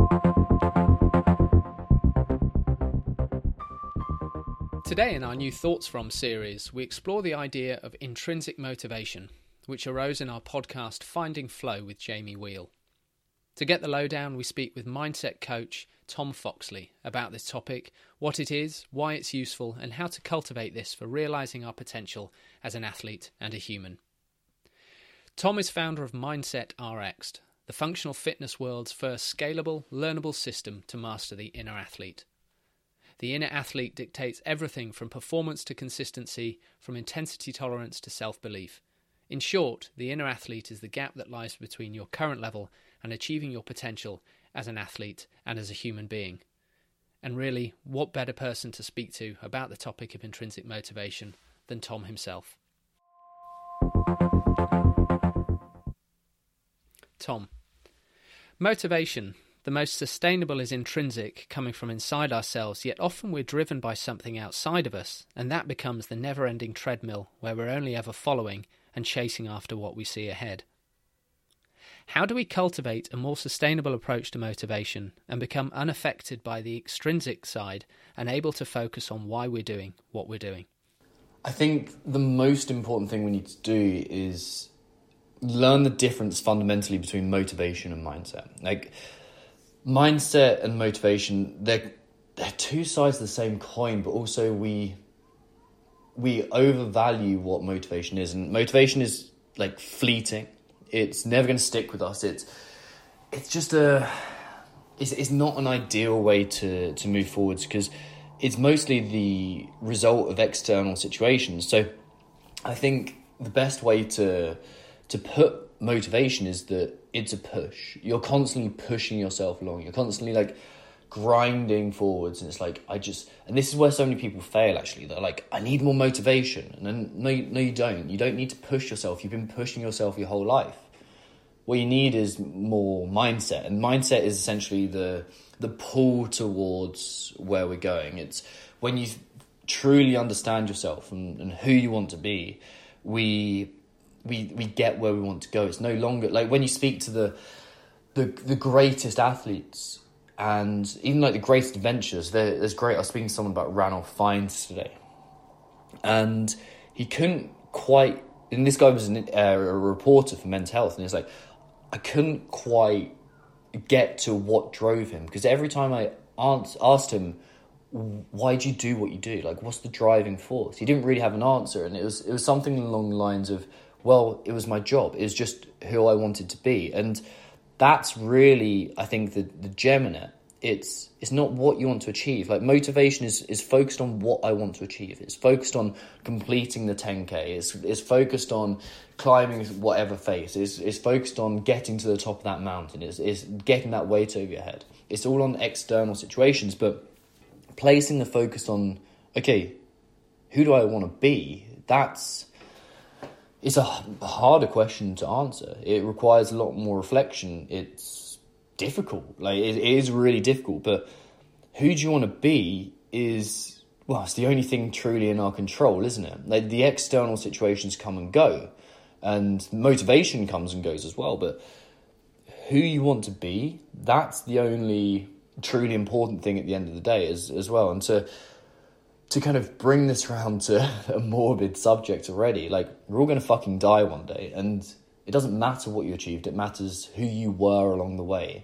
Today in our new Thoughts From series, we explore the idea of intrinsic motivation, which arose in our podcast Finding Flow with Jamie Wheal. To get the lowdown, we speak with mindset coach Tom Foxley about this topic, what it is, why it's useful, and how to cultivate this for realising our potential as an athlete and a human. Tom is founder of Mindset RX, the functional fitness world's first scalable, learnable system to master the inner athlete. The inner athlete dictates everything from performance to consistency, from intensity tolerance to self-belief. In short, the inner athlete is the gap that lies between your current level and achieving your potential as an athlete and as a human being. And really, what better person to speak to about the topic of intrinsic motivation than Tom himself? Tom. Motivation. The most sustainable is intrinsic, coming from inside ourselves, yet often we're driven by something outside of us, and that becomes the never-ending treadmill where we're only ever following and chasing after what we see ahead. How do we cultivate a more sustainable approach to motivation and become unaffected by the extrinsic side and able to focus on why we're doing what we're doing? I think the most important thing we need to do is learn the difference fundamentally between motivation and mindset. Like, mindset and motivation, they're two sides of the same coin, but also we overvalue what motivation is. And motivation is like fleeting. It's never going to stick with us. It's just it's not an ideal way to move forwards because it's mostly the result of external situations. So I think the best way to put motivation is that it's a push. You're constantly pushing yourself along. You're constantly like grinding forwards, and it's like and this is where so many people fail. Actually, they're like, I need more motivation, and then no, you don't. You don't need to push yourself. You've been pushing yourself your whole life. What you need is more mindset, and mindset is essentially the pull towards where we're going. It's when you truly understand yourself and who you want to be. We get where we want to go. It's no longer like when you speak to the greatest athletes and even like the greatest adventures. There's great. I was speaking to someone about Ranulph Fiennes today, and he couldn't quite. And this guy was a reporter for Men's Health, and he's like, I couldn't quite get to what drove him because every time I asked him, why do you do what you do? Like, what's the driving force? He didn't really have an answer, and it was something along the lines of, well, it was my job. It was just who I wanted to be. And that's really, I think, the gem in it. It's not what you want to achieve. Like, motivation is focused on what I want to achieve. It's focused on completing the 10K. It's focused on climbing whatever face. It's focused on getting to the top of that mountain. It's getting that weight over your head. It's all on external situations, but placing the focus on, okay, who do I want to be? It's a harder question to answer. It requires a lot more reflection. It's difficult. Like, it is really difficult. But who do you want to be it's the only thing truly in our control, isn't it? Like, the external situations come and go. And motivation comes and goes as well. But who you want to be, that's the only truly important thing at the end of the day as well. And to kind of bring this round to a morbid subject already, like, we're all going to fucking die one day, and it doesn't matter what you achieved, it matters who you were along the way.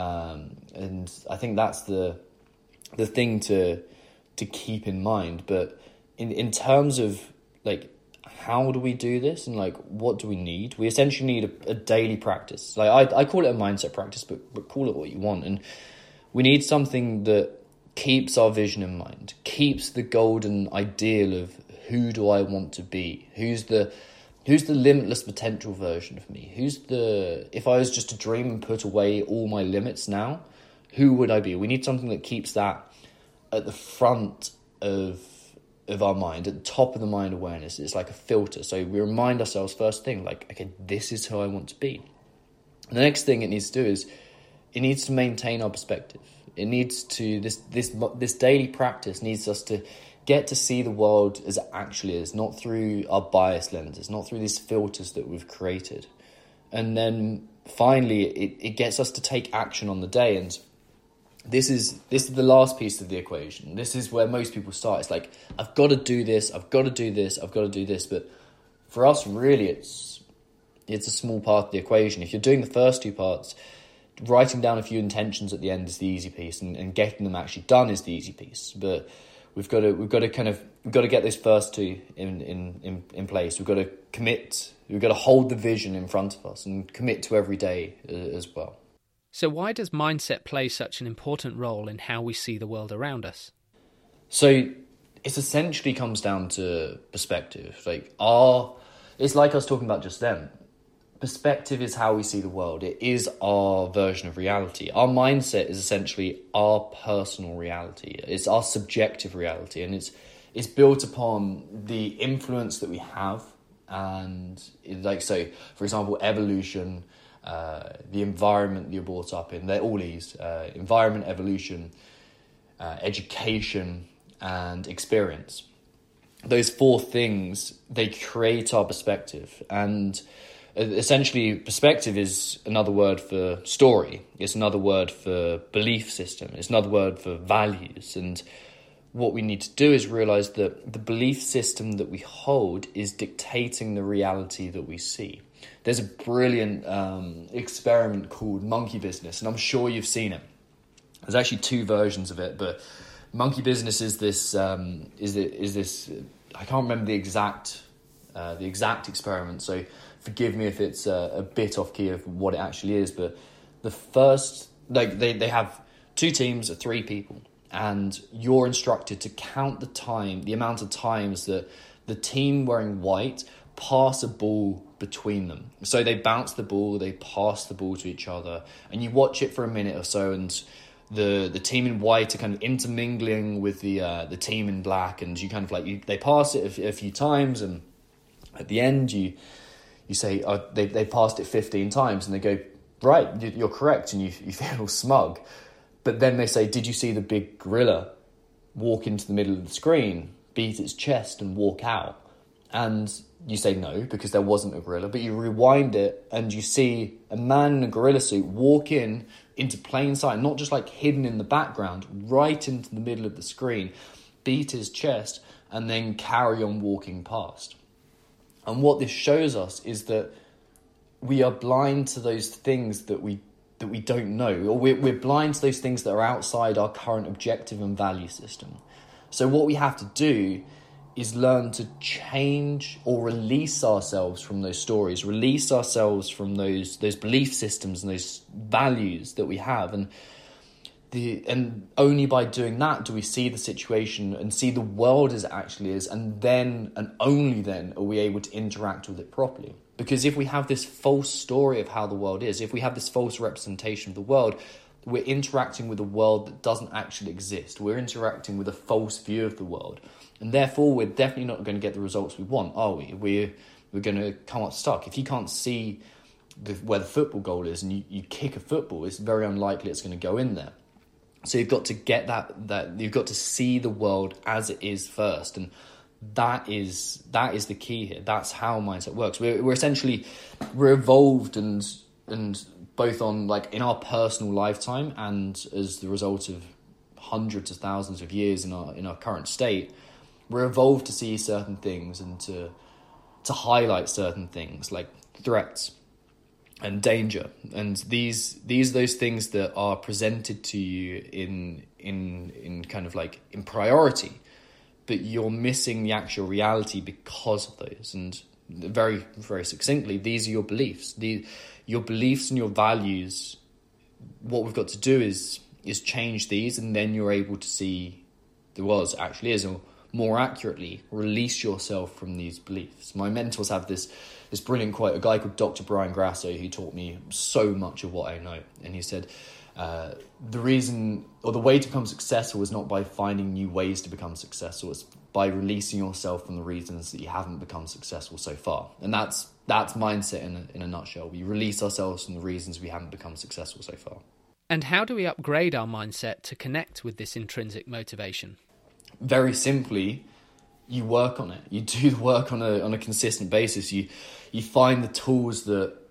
And I think that's the thing to keep in mind. But in terms of, like, how do we do this and, like, what do we need? We essentially need a daily practice. Like, I call it a mindset practice, but call it what you want. And we need something that keeps our vision in mind, keeps the golden ideal of who do I want to be? Who's the limitless potential version of me? If I was just to dream and put away all my limits now, who would I be? We need something that keeps that at the front of our mind, at the top of the mind awareness. It's like a filter. So we remind ourselves first thing, like, okay, this is who I want to be. And the next thing it needs to do is it needs to maintain our perspective. It needs to, this daily practice needs us to get to see the world as it actually is, not through our bias lenses, not through these filters that we've created. And then finally, it gets us to take action on the day. And this is the last piece of the equation. This is where most people start. It's like, I've got to do this, I've got to do this, I've got to do this. But for us, really, it's a small part of the equation. If you're doing the first two parts, writing down a few intentions at the end is the easy piece, and getting them actually done is the easy piece. But we've got to get those first two in place. We've got to commit. We've got to hold the vision in front of us and commit to every day as well. So why does mindset play such an important role in how we see the world around us? So it essentially comes down to perspective. It's like I was talking about just then. Perspective is how we see the world. It is our version of reality. Our mindset is essentially our personal reality. It's our subjective reality, and it's built upon the influence that we have. And for example, evolution, the environment that you're brought up in, they're all these. Environment, evolution, education, and experience. Those four things, they create our perspective. And essentially, perspective is another word for story. It's another word for belief system. It's another word for values. And what we need to do is realize that the belief system that we hold is dictating the reality that we see. There's a brilliant experiment called Monkey Business, and I'm sure you've seen it. There's actually two versions of it, but Monkey Business is this. I can't remember the exact experiment, so forgive me if it's a bit off key of what it actually is. But the first, they have two teams of 3 people, and you're instructed to count the amount of times that the team wearing white pass a ball between them. So they bounce the ball, they pass the ball to each other, and you watch it for a minute or so, and the team in white are kind of intermingling with the team in black, and you kind of they pass it a few times, and at the end you say, they passed it 15 times, and they go, right, you're correct, and you feel all smug. But then they say, did you see the big gorilla walk into the middle of the screen, beat its chest, and walk out? And you say no, because there wasn't a gorilla, but you rewind it and you see a man in a gorilla suit walk into plain sight, not just hidden in the background, right into the middle of the screen, beat his chest, and then carry on walking past. And what this shows us is that we are blind to those things that we don't know, or we're blind to those things that are outside our current objective and value system. So what we have to do is learn to change or release ourselves from those stories, release ourselves from those belief systems and those values that we have. And only by doing that do we see the situation and see the world as it actually is, and then and only then are we able to interact with it properly. Because if we have this false story of how the world is, if we have this false representation of the world, we're interacting with a world that doesn't actually exist. We're interacting with a false view of the world. And therefore, we're definitely not going to get the results we want, are we? We're going to come up stuck. If you can't see where the football goal is and you kick a football, it's very unlikely it's going to go in there. So you've got to get that you've got to see the world as it is first. And that is the key here. That's how mindset works. We're essentially evolved and both on in our personal lifetime and as the result of hundreds of thousands of years in our current state, we're evolved to see certain things and to highlight certain things like threats and danger. And these are those things that are presented to you in kind of in priority, but you're missing the actual reality because of those. And very, very succinctly, these are your beliefs. Your beliefs and your values, what we've got to do is change these, and then you're able to see the world as it actually is, or more accurately, release yourself from these beliefs. My mentors have this brilliant quote, a guy called Dr. Brian Grasso, who taught me so much of what I know. And he said, the reason or the way to become successful is not by finding new ways to become successful, it's by releasing yourself from the reasons that you haven't become successful so far. And that's mindset in a nutshell. We release ourselves from the reasons we haven't become successful so far. And how do we upgrade our mindset to connect with this intrinsic motivation? Very simply, you work on it. You do the work on a consistent basis. You find the tools that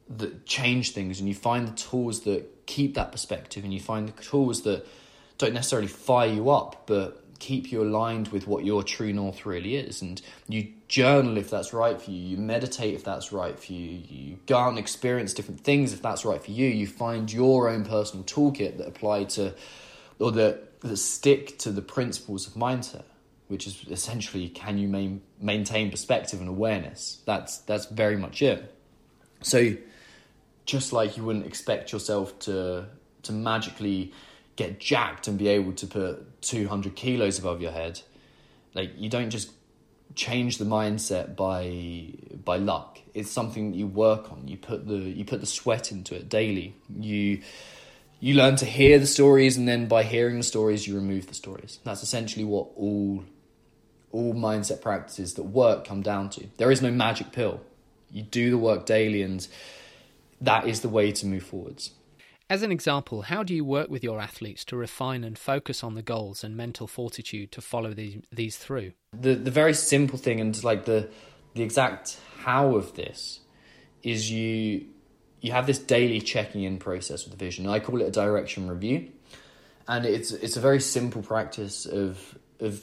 that change things, and you find the tools that keep that perspective, and you find the tools that don't necessarily fire you up, but keep you aligned with what your true north really is. And you journal if that's right for you, you meditate if that's right for you, you go out and experience different things if that's right for you, you find your own personal toolkit that apply to, or that stick to the principles of mindset, which is essentially, can you maintain perspective and awareness? That's very much it. So just like you wouldn't expect yourself to magically get jacked and be able to put 200 kilos above your head, like, you don't just change the mindset by luck. It's something that you work on. You put the sweat into it daily. You learn to hear the stories, and then by hearing the stories, you remove the stories. That's essentially what all mindset practices that work come down to. There is no magic pill. You do the work daily, and that is the way to move forwards. As an example, how do you work with your athletes to refine and focus on the goals and mental fortitude to follow these through? The very simple thing, and like the exact how of this, is you have this daily checking in process with the vision. I call it a direction review, and it's a very simple practice of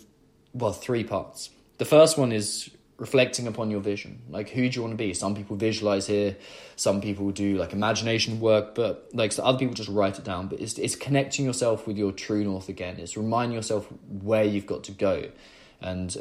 3 parts. The first one is reflecting upon your vision. Like, who do you want to be? Some people visualize here, some people do like imagination work, but like, so other people just write it down. But it's connecting yourself with your true north again. It's reminding yourself where you've got to go, and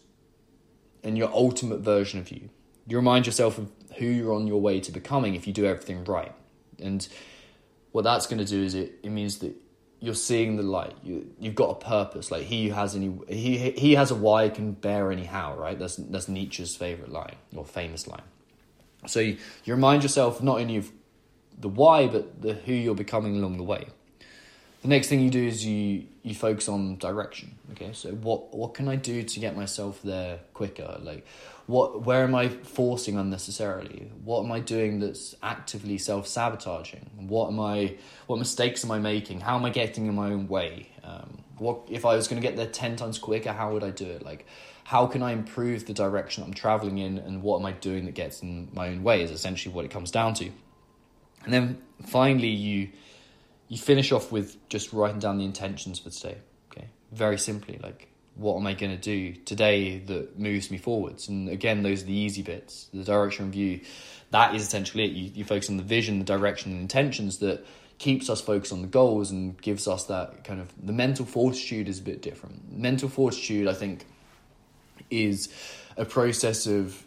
your ultimate version of you. You remind yourself of who you're on your way to becoming if you do everything right. And what that's going to do is it means that you're seeing the light. You've got a purpose. Like, he has a why can bear any how, right? That's Nietzsche's favorite line, or famous line. So you remind yourself not only of the why, but the who you're becoming along the way. The next thing you do is you focus on direction. Okay, so what can I do to get myself there quicker? Like, where am I forcing unnecessarily? What am I doing that's actively self-sabotaging? What mistakes am I making? How am I getting in my own way? What if I was going to get there 10 times quicker? How would I do it? Like, how can I improve the direction I'm traveling in, and what am I doing that gets in my own way? Is essentially what it comes down to. And then finally, you finish off with just writing down the intentions for today. Okay, very simply, like, what am I going to do today that moves me forwards? And again, those are the easy bits. The direction review, that is essentially it. You focus on the vision, the direction, and intentions that keeps us focused on the goals and gives us that kind of... The mental fortitude is a bit different. Mental fortitude, I think, is a process of...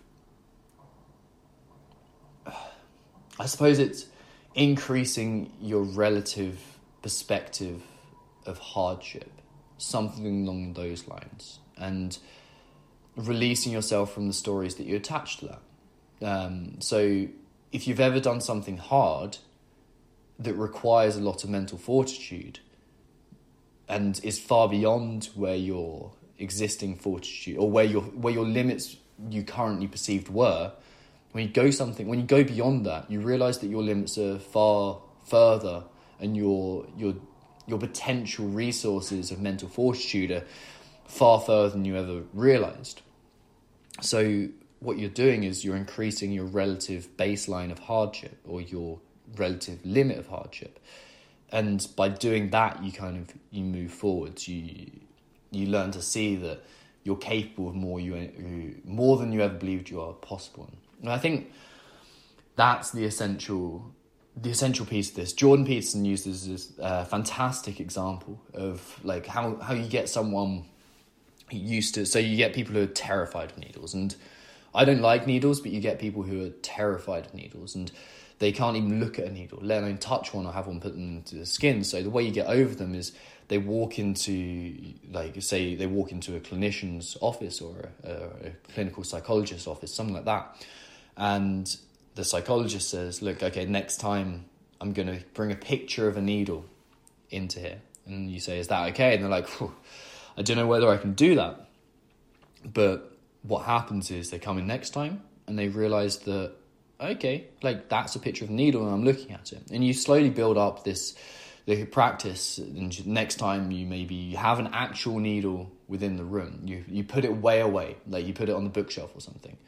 I suppose it's increasing your relative perspective of hardship, something along those lines, and releasing yourself from the stories that you attach to that. So if you've ever done something hard that requires a lot of mental fortitude and is far beyond where your existing fortitude, or where your limits you currently perceived were, when you go beyond that, you realise that your limits are far further, and your potential resources of mental fortitude are far further than you ever realised. So what you're doing is you're increasing your relative baseline of hardship, or your relative limit of hardship. And by doing that, you move forwards. You learn to see that you're capable of more than you ever believed you are possible. And I think that's the essential piece of this. Jordan Peterson uses this fantastic example of like how you get someone used to... So you get people who are terrified of needles, and I don't like needles, but you get people who are terrified of needles, and they can't even look at a needle, let alone touch one or have one put them into the skin. So the way you get over them is they walk into, like, say they walk into a clinician's office or a clinical psychologist's office, something like that. And the psychologist says, look, okay, next time I'm going to bring a picture of a needle into here. And you say, is that okay? And they're like, I don't know whether I can do that. But what happens is they come in next time and they realise that, okay, like, that's a picture of a needle and I'm looking at it. And you slowly build up the practice, and next time you have an actual needle within the room. You put it way away, like you put it on the bookshelf or something.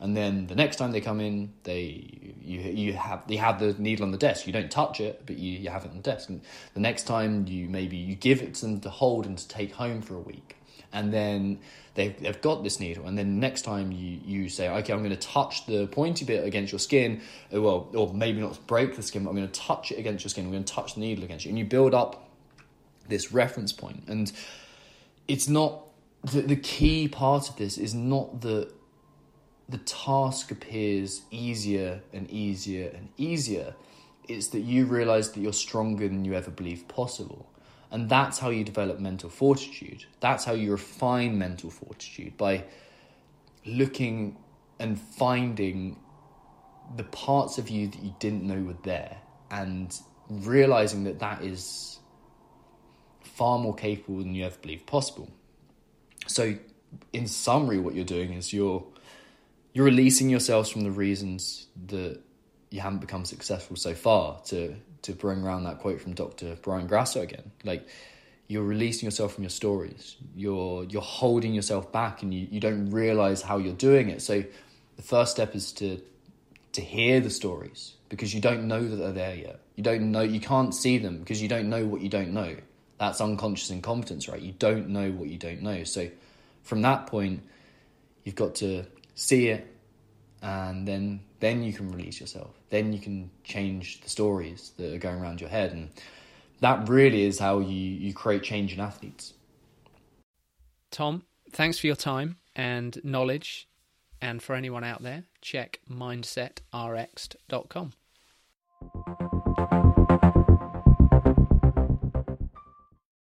And then the next time they come in, you have the needle on the desk. You don't touch it, but you have it on the desk. And the next time you give it to them to hold and to take home for a week. And then they've got this needle. And then next time you say, okay, I'm going to touch the pointy bit against your skin. Well, or maybe not break the skin, but I'm going to touch it against your skin. I'm going to touch the needle against you. And you build up this reference point. And it's not, the key part of this is not that the task appears easier and easier and easier. It's that you realise that you're stronger than you ever believed possible. And that's how you develop mental fortitude. That's how you refine mental fortitude, by looking and finding the parts of you that you didn't know were there, and realising that that is far more capable than you ever believed possible. So in summary, what you're doing is you're releasing yourselves from the reasons that you haven't become successful so far, to bring around that quote from Dr. Brian Grasso again. Like, you're releasing yourself from your stories. You're holding yourself back, and you don't realise how you're doing it. So the first step is to hear the stories, because you don't know that they're there yet. You can't see them because you don't know what you don't know. That's unconscious incompetence, right? You don't know what you don't know. So from that point, you've got to see it, and then you can release yourself. Then you can change the stories that are going around your head. And that really is how you create change in athletes. Tom, thanks for your time and knowledge. And for anyone out there, check mindsetrx.com.